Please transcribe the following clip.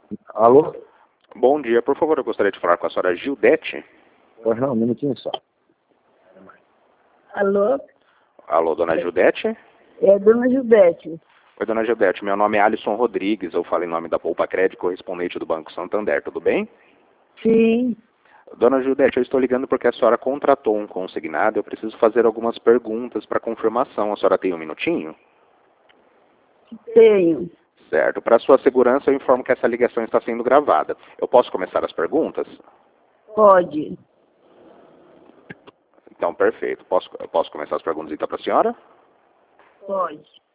Alô? Bom dia, por favor, eu gostaria de falar com a senhora Gildete. Pois não, um minutinho só. Alô? Alô, dona Gildete? É dona Gildete. Oi, dona Gildete, meu nome é Alisson Rodrigues, eu falo em nome da Poupa Crédito, correspondente do Banco Santander, tudo bem? Sim, Dona Gildete, eu estou ligando porque a senhora contratou um consignado, eu preciso fazer algumas perguntas para confirmação. A senhora tem um minutinho? tenho. Certo. Para sua segurança, eu informo que essa ligação está sendo gravada. Eu posso começar as perguntas? Pode. Então, perfeito. Eu posso começar as perguntas então para a senhora? Pode.